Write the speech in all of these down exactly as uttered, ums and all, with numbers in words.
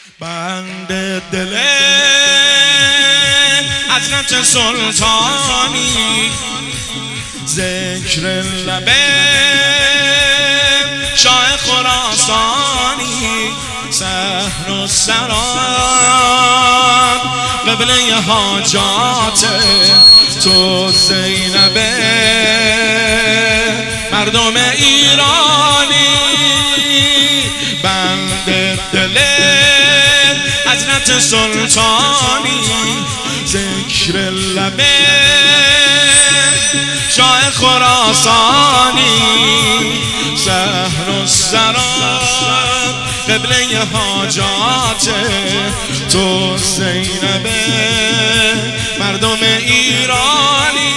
بند دل حضرت سلطانی، ذکر لب شاه خراسانی، سحر و سراب قبله حاجات تو زینب مردم ایرانی. بند دل حضرت سلطانی، ذکر لب شاه خراسانی، سحر و سراب قبله حاجات تو زینب مردم ایرانی.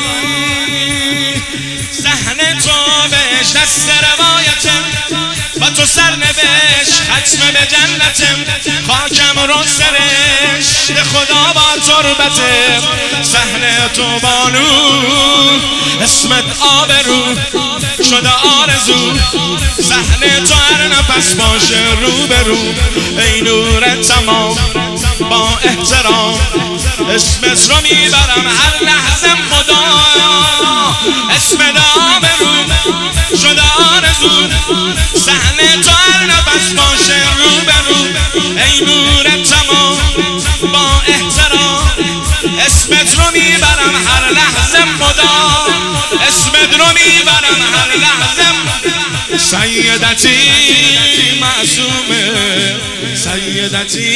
صحن تو بهش دست روایتم و تو سرنوشت ختم به جنتم، خاکم رو سرشت خدا با تربتم. صحن تو بانو اسمت آبرو شده آرزو، صحن تو هر نفس باشه رو به رو. ای نور تمام با احترام اسمت رو میبرم هر لحظه خدا، اسمت آبرو شده آرزو، صحن تو هر نفس باشه رو به رو. ای نور تمام با احترام اسمت رو میبرم هر لحظه خدا، اسمت رو میبرم هر لحظه. سیدتی معصومه، سیدتی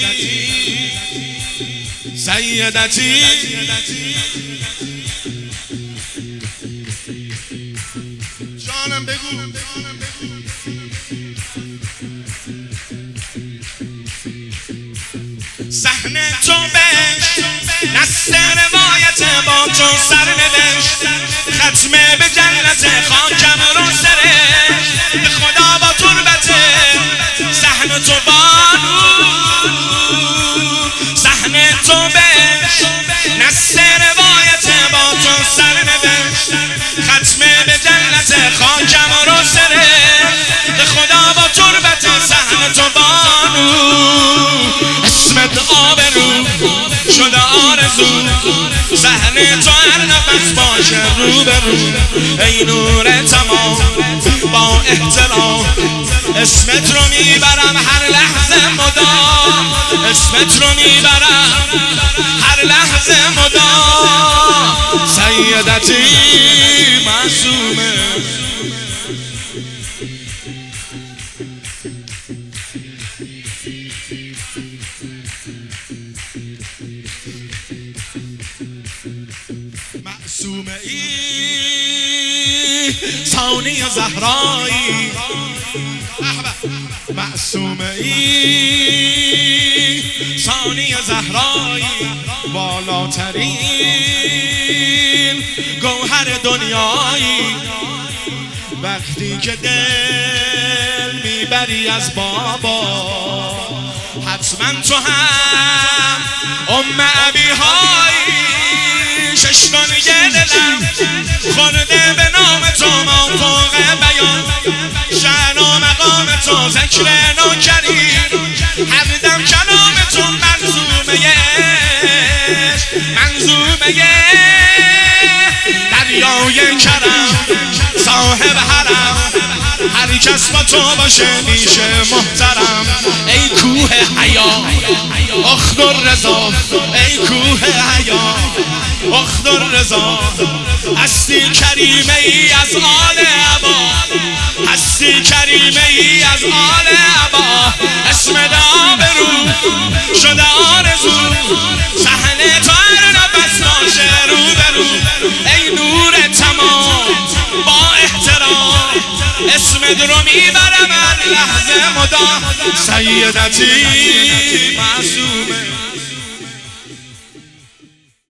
سیدتی جانم بگو. صحن تو بهش نست روایت با تو سرنوشت ختم به جنت، خاکم رو سرشت خدا با تربته. صحن تو بانو صحن تو بهش نست روایت با تو سرنوشت ختم به جنت، خاکم رو سرشت خدا با تربته. صحن تو بانو اسمت آبرو شده آرزو، صحن تو هر نفس باشه رو به رو. ای نور تمام با احترام اسمت رو میبرم هر لحظه مدام، اسمت رو میبرم هر لحظه مدام. سیدتی معصومه، معصومه ای ثانی زهرایی، معصومه ای ثانی زهرایی، بالاترین گوهر دنیایی. وقتی که دل میبری از بابا حتما تو هم ام ابی هایی. ششگان یه دلم خورده به نام تو ما فوق بیان، شأن و مقام تو ذکر نوکریم، هر دم کلام تو منظومه عشق، منظومه دریای کرم، صاحب حرم هر کس با تو باشه میشه محترم. ای کوه حیا اخضر رضا، ای کوه حیا اخضر رضا، هستی کریمه ای از آل عبا، هستی کریمه ای از آل عبا. اسم آبرو شده آرزو، صحن تو هر نفس باشه رو به رو. ای نور تمام با احترام اسمت رو میبرم هر لحظه مدام. سیدتی معصومه،